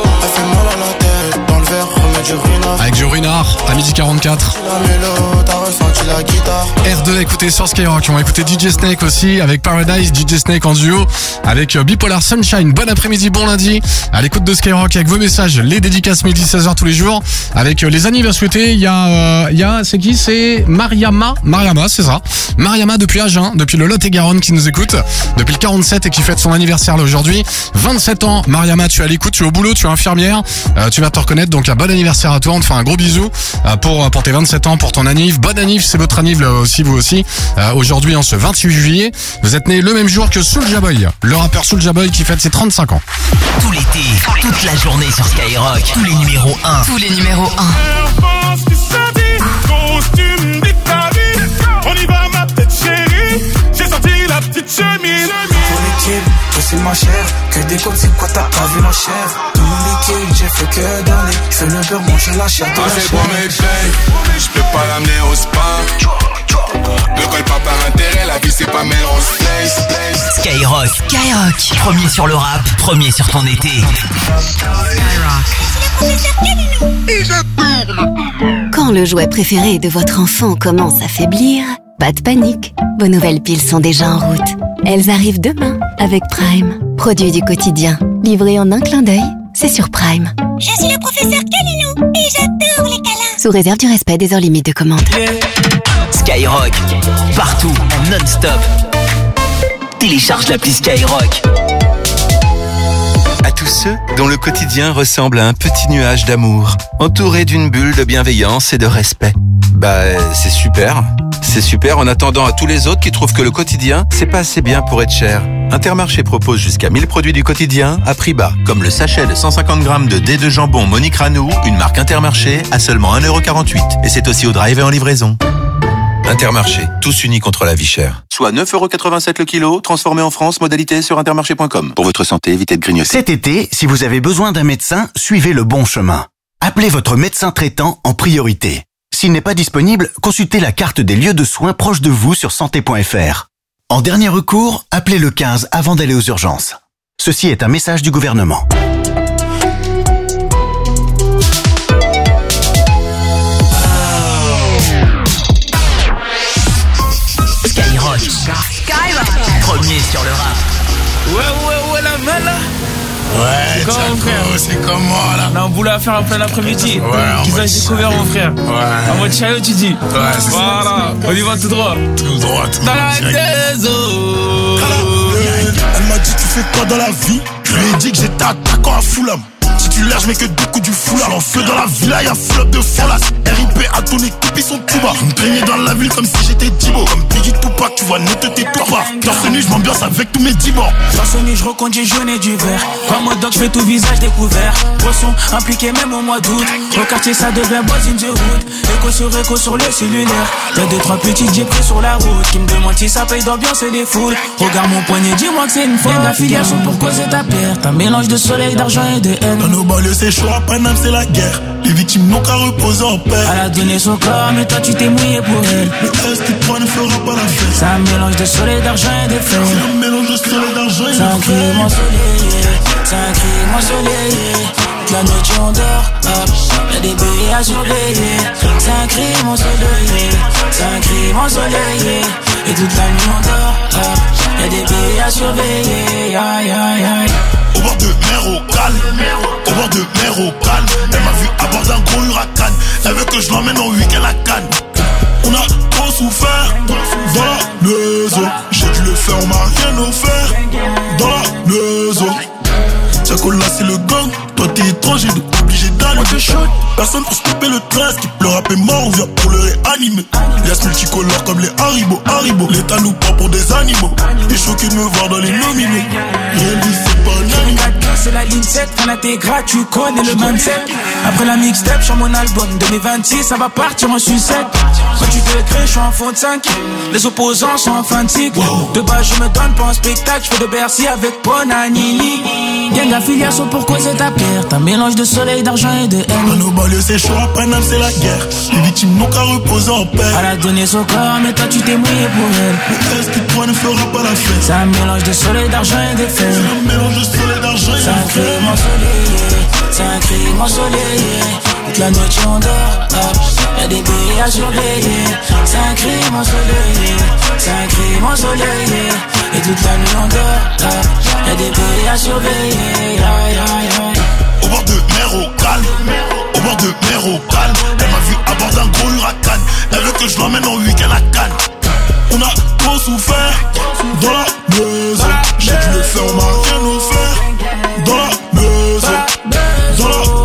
Avec Joe Renard à midi quarante-quatre. R deux écoutez sur Skyrock. On va écouter D J Snake aussi avec Paradise, D J Snake en duo avec Bipolar Sunshine. Bon après-midi, bon lundi à l'écoute de Skyrock avec vos messages, les dédicaces midi seize heures tous les jours avec les anniversaires souhaités. Il y a, euh, il y a, c'est qui? C'est Mariama. Mariama, c'est ça. Mariama depuis Agen, depuis le Lot-et-Garonne qui nous écoute, depuis le quarante-sept et qui fête son anniversaire là aujourd'hui. vingt-sept ans, Mariama, tu es à l'écoute, tu es au boulot, tu es infirmière, euh, tu vas te reconnaître, donc un bon anniversaire à toi, on te fait un gros bisou euh, pour, pour tes vingt-sept ans, pour ton anniv. Bon anniv, c'est votre anniv là aussi, vous aussi. Euh, aujourd'hui, en ce vingt-huit juillet, vous êtes né le même jour que Soulja Boy, le rappeur Soulja Boy qui fête ses trente-cinq ans. Tout l'été, toute la journée sur Skyrock, tous les numéros un. Tous les numéros un. Costume d'Italie, on y va ma petite chérie. J'ai sorti la petite chemise. Pour l'équipe, que c'est ma chère. Que des côtes, c'est quoi t'as pas vu ma chère. Tout mon liquide, j'ai fait que donner. J'fais le beurre, manger la chair de la c'est pour mes clés, j'peux pas l'amener au spa. Ne colle pas par intérêt, la vie c'est pas Melrose Place. Skyrock, Skyrock, premier sur le rap, premier sur ton été. Quand le jouet préféré de votre enfant commence à faiblir, pas de panique, vos nouvelles piles sont déjà en route. Elles arrivent demain avec Prime, produit du quotidien, livré en un clin d'œil, c'est sur Prime. Je suis le professeur Kalilou et j'adore les câlins. Sous réserve du respect des heures limites de commande. Skyrock, partout, en non-stop. Télécharge l'appli Skyrock. À tous ceux dont le quotidien ressemble à un petit nuage d'amour, entouré d'une bulle de bienveillance et de respect. Bah, c'est super. C'est super en attendant à tous les autres qui trouvent que le quotidien, c'est pas assez bien pour être cher. Intermarché propose jusqu'à mille produits du quotidien à prix bas, comme le sachet de cent cinquante grammes de dés de jambon Monique Ranou, une marque Intermarché, à seulement un euro quarante-huit. Et c'est aussi au drive et en livraison. Intermarché, tous unis contre la vie chère. Soit neuf euros quatre-vingt-sept le kilo, transformé en France, modalité sur intermarché point com. Pour votre santé, évitez de grignoter. Cet été, si vous avez besoin d'un médecin, suivez le bon chemin. Appelez votre médecin traitant en priorité. S'il n'est pas disponible, consultez la carte des lieux de soins proches de vous sur santé point f r. En dernier recours, appelez le quinze avant d'aller aux urgences. Ceci est un message du gouvernement. Skyrock. Skyrock. Premier sur le rap. Ouais, ouais, ouais, la main là. Ouais, Tchako, c'est comme moi là. On a un boulot à faire en plein après-midi. Ouais, qu'ils aient découvert mon frère. Ouais. En mode chaillot, tu dis. Ouais, c'est voilà. ça. On y va tout droit. Tout droit, tout droit. droit. Dans la déso. Elle m'a dit, tu fais quoi dans la vie? Je lui ai dit que j'étais attaquant à Fulham. Si tu l'air, je mets que deux coups du foulard. En feu dans la villa, y'a flop de folas. R I P à ton équipe, ils sont tout bas. Je me traînais dans la ville comme si j'étais Dibo. Comme Biggie Tupac, tu vois, ne te tais-toi pas. Torse nu, je m'ambiance avec tous mes dibors. Torse nu, je reconduis jaune et du vert. Comme mode dog, je fais tout visage découvert. Poisson impliqué même au mois d'août. Au quartier, ça devient boss in the hood. Écho sur écho sur le cellulaire. Y'a deux, trois petits j'ai pris sur la route. Qui me demandent si ça paye d'ambiance et des foules. Regarde mon poignet, dis-moi que c'est une faute. D'affiliation pour causer ta perte. Un mélange de soleil, d'argent et de haine. Dans nos banlieues, c'est chaud, à Paname, c'est la guerre. Les victimes n'ont qu'à reposer en paix. Elle a donné son corps, mais toi tu t'es mouillé pour elle. Mais est-ce qu'il ne fera pas la fête? C'est un mélange de soleil, d'argent et de feu. C'est un mélange de soleil, d'argent et de feu. C'est un crime ensoleillé, c'est un crime ensoleillé. Toute la nuit on dort, hop, y'a des billets à surveiller. C'est un crime ensoleillé, c'est un crime ensoleillé. Et toute la nuit on dort, hop, y'a des billets à surveiller. Aïe aïe aïe. Au bord de mer au calme, au bord de mer au calme. Elle m'a vu à bord d'un gros huracan. Elle veut que je l'emmène en week-end à Cannes. On a trop souffert dans la maison. J'ai dû le faire, on m'a rien offert dans la maison. Tchako là c'est le gang, toi t'es étranger donc obligé d'aller. Personne pour stopper le train, qui le rap est mort, on vient pour le réanimer. Lias multicolores comme les Haribo, Haribo. L'état nous prend pour des animaux. T'es choqué de me voir dans les nominés. Réel vie c'est pas un anime. C'est la ligne sept, on a tes gratuits, tu connais le mindset. Après la mixtape, sur mon album deux mille vingt-six, ça va partir en sucette. Quand tu te crées, je suis en fond de cinq. Les opposants sont en fin de cycle. De base, je me donne pas en spectacle, je fais de Bercy avec Bonanini. Gang d'affiliation pour causer ta perte. Un mélange de soleil, d'argent et de haine. Dans nos banlieues, c'est chaud, à Paname, c'est la guerre. Les victimes n'ont qu'à reposer en paix. Elle a donné son corps, mais toi tu t'es mouillé pour elle. Mais est-ce qu'il ne fera pas la fête? C'est un mélange de soleil, d'argent et de feu. C'est un mélange de soleil, d'argent et de feu. C'est un crime ensoleillé, c'est un crime ensoleillé. Toute la nuit on dort, hop, y'a des billets à surveiller. C'est un crime ensoleillé, c'est un crime ensoleillé. Et toute la nuit on dort, hop, y'a des billets à surveiller. Aïe, aïe, aïe. Au bord de mer au calme, au bord de mer au calme. Elle m'a vu à bord d'un gros huracan. Elle veut que je l'emmène en week-end à Cannes. On a trop souffert dans la maison. J'ai dû le faire, on m'a rien offert dans la maison, dans la maison.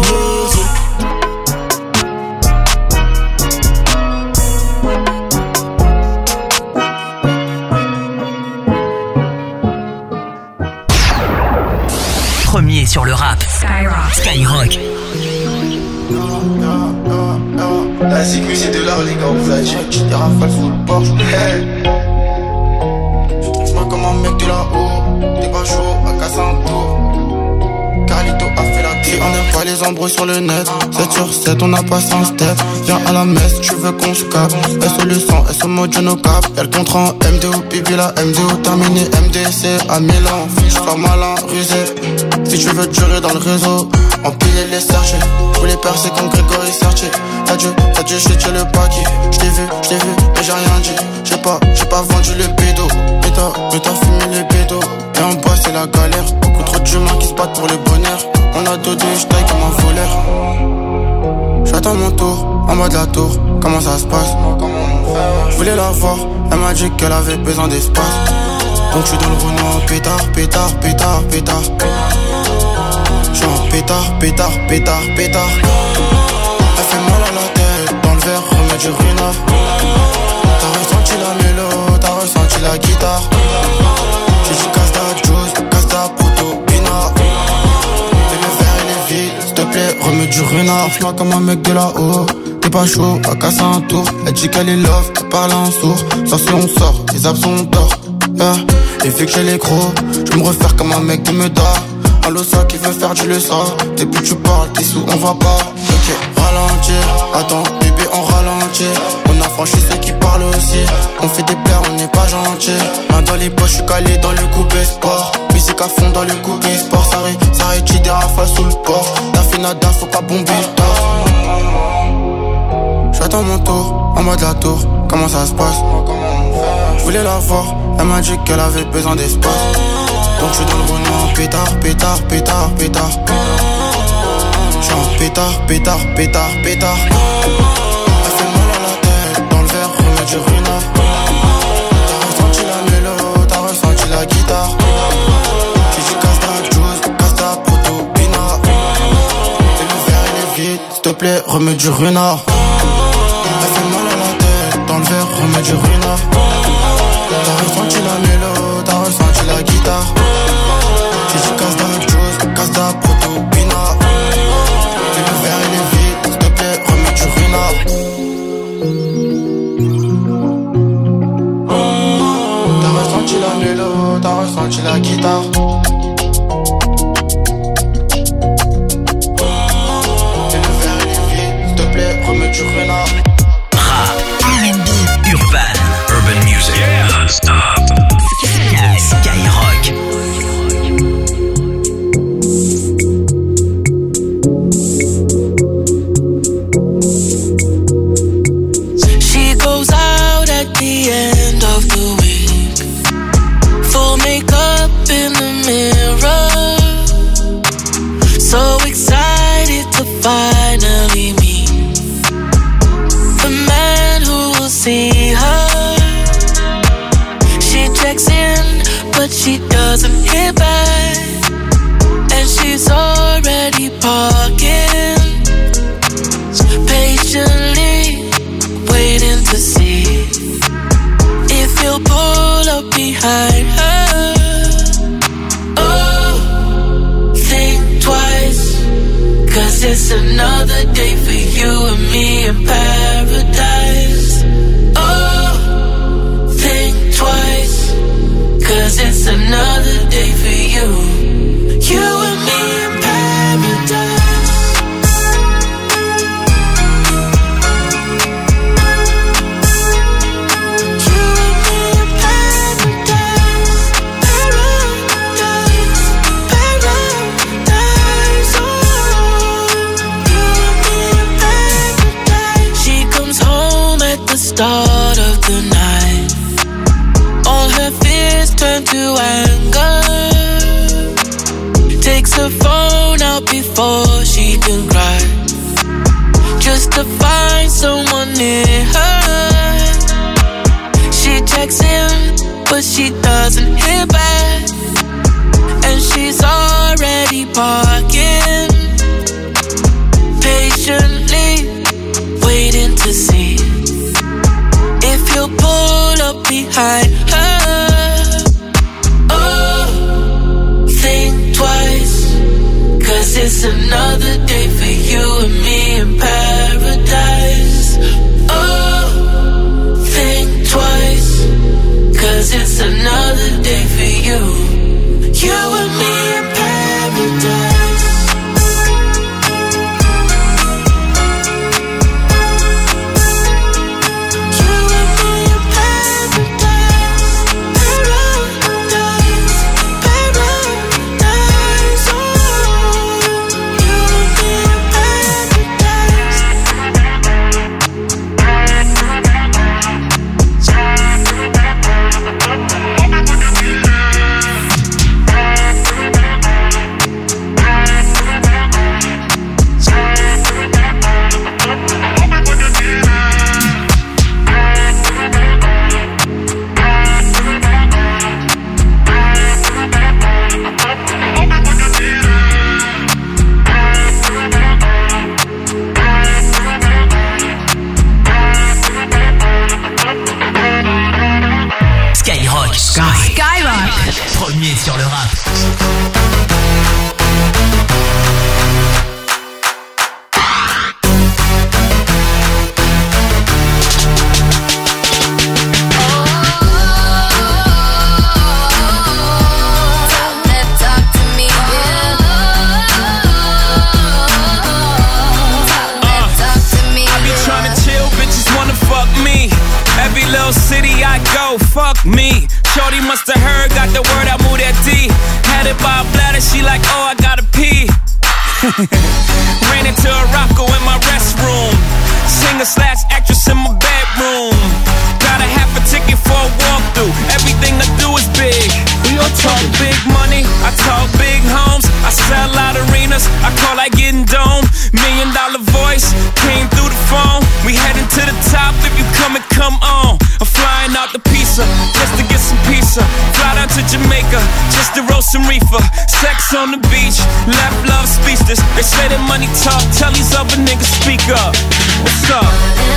Premier sur le rap. Skyrock. Skyrock. La sécu c'est de l'art les gars, vous l'avez dit, des rafales sous le Porsche. Hey. Je vois comme un mec de là-haut, t'es pas chaud à Casanto. Carlito a fait la tête. On n'aime pas les embrouilles sur le net. sept sur sept, on n'a pas sans step. Viens à la messe, tu veux qu'on se capte. S O le sang, S O mode no cap. Y'a le contrat en M D O, Bibi la M D O terminé. M D C à Milan, fiche, sois malin, rusé. Si tu veux durer dans le réseau, empiler les sergés. Pour les percer comme Grégory Sertier. T'as dû, t'as dû jeter le paquet. J't'ai vu, j't'ai vu, mais j'ai rien dit. J'ai pas, j'ai pas vendu le bédo. Mais t'as, mais t'as fumé les bédos. Et en bas c'est la galère. Beaucoup trop d'humains qui se battent pour le bonheur. On a deux deux, j'taille comme un voleur. J'attends mon tour, en bas de la tour. Comment ça se passe? Je voulais la voir, elle m'a dit qu'elle avait besoin d'espace. Donc je suis dans le Renault, pétard, pétard, pétard, pétard. J'suis en pétard, pétard, pétard, pétard. Elle fait mal à la tête, dans le verre, remets du Rina. T'as resté pétard. J'ai dit casse ta juice, casse ta proto, pina. Et le verre il est vide, s'il te plaît, remets du renard. Fais-moi comme un mec de là-haut. T'es pas chaud, à casser un tour. Elle dit qu'elle est love, elle parle en sourd. Sauf si on sort, les abs sont tort. Yeah. Et vu que j'ai les gros, je me refaire comme un mec de Meda. Un losa qui veut faire du leçon. Depuis que tu parles, t'es sous, on va pas. Ok, ralentir, attends, bébé, on ralentit. On a franchi ceux qui parlent aussi. On fait des plaies, on n'est pas gentil. Main dans les poches, je suis calé dans le coupé sport. Musique à fond dans le coupé sport. Ça ré, ça rétire des rafales sous le port. T'as fait nada, faut pas bomber le tort. J'attends mon tour, en bas de la tour, comment ça se passe? Je voulais la voir, elle m'a dit qu'elle avait besoin d'espace. Donc je suis dans le roulement, pétard, pétard, pétard, pétard. J'suis en pétard, pétard, pétard, pétard. Elle fait mal à la tête, dans le verre, remets du renard. T'as ressenti la mélo, t'as ressenti la guitare. J'ai dit casse ta juice, casse ta proto, pina. Et le verre il est vide, s'il te plaît, remets du renard. Elle fait mal à la tête, dans le verre, remets du renard. T'as ressenti la mélo, t'as ressenti la guitare. J'ai dit casse ta juice, casse ta proto, pina. Et le verre il est vide, s'il te plaît, remets du renard. T'as ressenti la mélo, t'as ressenti la guitare. Et le verre il est vide, s'il te plaît, remets du renard. Urban, urban music, yeah, stop. Skyrock. She goes out at the end of the week, full makeup in the mirror, so excited to finally meet the man who will see her. She checks in, but she doesn't hit back, and she's already parking, patiently waiting to see if he'll pull up behind her. Oh, think twice, cause it's another day for you and me in paradise. Oh, think twice, cause it's another day for you, you and me in paradise. Start of the night, all her fears turn to anger. Takes her phone out before she can cry, just to find someone near her. She checks in, but she doesn't hear back, and she's already parking, patiently waiting to see if he'll pull up behind her. Oh, think twice, cause it's another day for you and me in paradise. Oh, think twice, cause it's another day for you, you and me in paradise. premier sur le rap. City I go, fuck me. Shorty must have heard, got the word, I moved that D. Had it by a bladder, she like, oh, I gotta pee. Ran into a Rocco in my restroom. Singer slash actress in my bedroom. Got a half a ticket for a walkthrough. Everything I do is big. We all talk big money, I talk big homes. I sell out arenas, I call like getting dome. Million dollar voice, came through the phone. We heading to the top, if you come and come on. I'm flying out the pizza, just to get some pizza. Fly down to Jamaica, just to roast some reefer. Sex on the beach, left love speechless. They say that money talk, tell these other niggas speak up. What's up?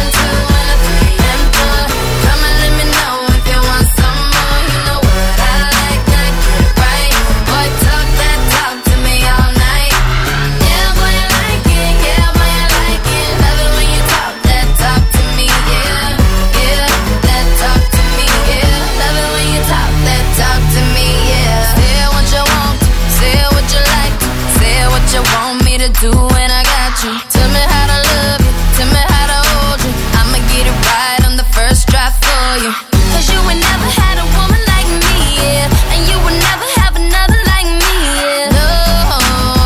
Come and let me know if you want some more. You know what I like, like it right. Boy, talk that talk to me all night. Yeah, boy, I like it. Yeah, boy, I like it. Love it when you talk that talk to me. Yeah, yeah, that talk to me. Yeah, love it when you talk that talk to me. Yeah, say what you want to, say what you like to, say what you want me to do, and I got you. Tell me how to love you, tell me how to hold you. I'ma get it right on the first try for you. Cause you ain't never had a woman like me, yeah. And you will never have another like me, yeah. No,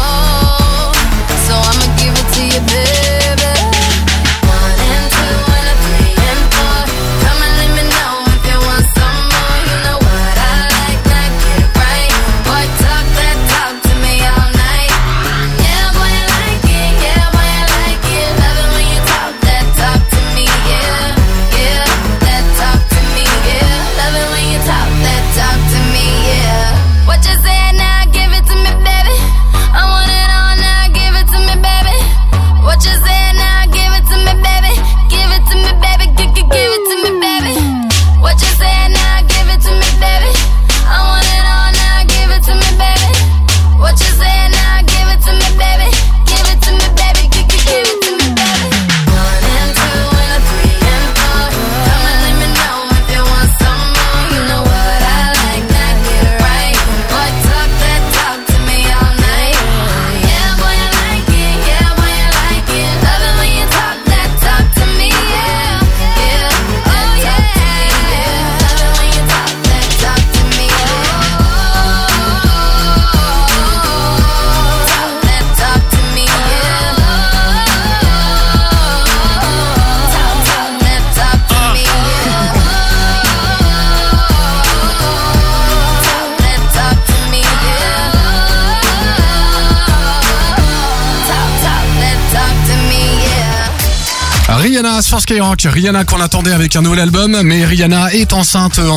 so I'ma give it to you, baby. One and two and a three and four. Come and let me know if you want some more. You know what I like, like it right. Boy, talk that talk to me all night. Yeah, boy, I like it. Yeah, boy, I like it. Love it when you talk that talk to me, yeah. Yeah, that talk to me, yeah. Love it when you talk that talk to me, yeah. What you say now, give it to me, baby. I want it all now, give it to me, baby. What you say now, give it to me, baby. Give it to me, baby. Give, give, give it to me, baby. What you say now, give it to me, baby. I want it all now, give it to me, baby. What you say now, give it to me, baby. Give it to me, baby. Give, give, give it to me, baby. One and two and a three and four. Come and let me know if you want some more. You know what I like, now get it right. Boy, talk that talk to me all night. Yeah, boy, I like it. Yeah, boy, I like it. Love it when you talk that talk to me, yeah. Yeah, oh yeah. Love it when you talk that talk to me, oh. Talk that talk to me, yeah. Talk, talk that talk to me, yeah. Talk that talk to me, yeah. Talk, talk that talk to me, yeah. Rihanna sur Skyrock. Rihanna qu'on attendait avec un nouvel album, mais Rihanna est enceinte.